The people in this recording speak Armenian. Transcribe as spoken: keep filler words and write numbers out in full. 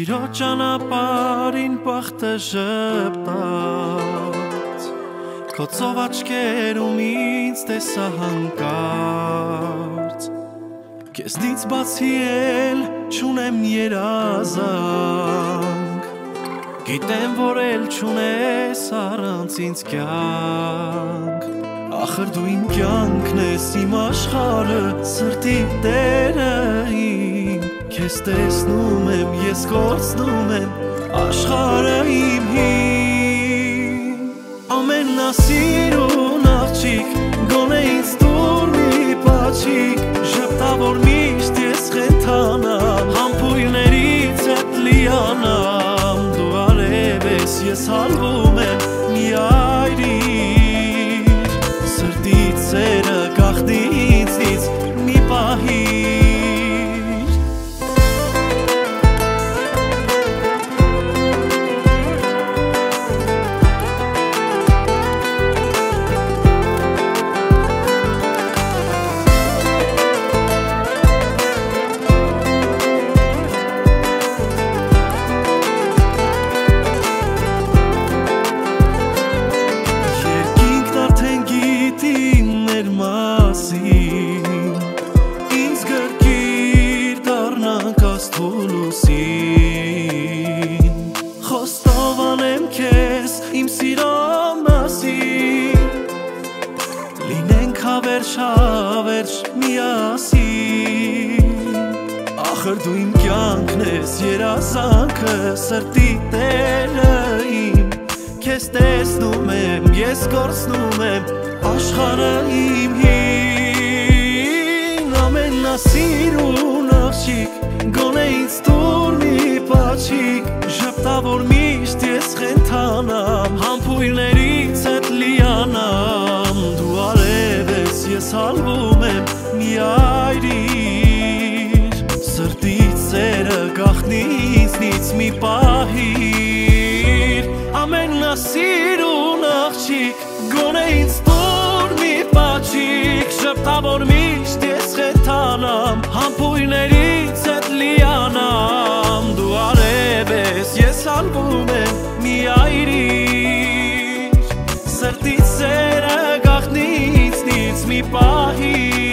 Սիրո ճանապարհին պախտը ժպտաց, քո ծով աչքերում ինձ տեսա հանկարծ, քեզնից բացի էլ չունեմ երազանք, գիտեմ որ էլ չունես առանց ինձ կյանք, ախր դու իմ կյանքն ես, իմ աշխարհը, սրտի տերը իմ, քեզ տեսնում եմ, ես կորցնում եմ աշխարհը իմ հին, ամենասիրուն աղջիկ, գոնե ինձ տուր մի պաչիկ, ժպտավոր միշտ ես խենթանամ, համբույրներից հետ լիանամ, դու արև ես, ես հալվում եմ մի այրիր, սրտից սերը գաղտնի ինձնից մի պահիր. Ինձ գրկիր դառնանք աստուլուսին, խոստովանեմ քեզ իմ սիրո մասին, լինենք հավերժ հավերժ միասին, ախր դու իմ կյանքն ես, երազանքը, սրտի տերը իմ, քեզ տեսնում եմ, ես կորցնում եմ աշխարհը իմ հին, ամենասիրուն աղջիկ, գոնե ինձ տուր մի պաչիկ, ժպտավոր միշտ ես խենթանամ, համբույրներից հետ լիանամ, դու արև ես, ես հալվում եմ մի այրիր, սրտից սերը գաղտնի ինձնից մի պահիր, ամենասիրուն աղջիկ, գոնե ինձ տուր մի պաչիկ, ժպտավոր միշտ ես խենթանամ, համբույրներից հետ լիանամ, դու արև ես, ես հալվում եմ մի այրիր, սրտից սերը գաղտնի ինձնից մի պահիր.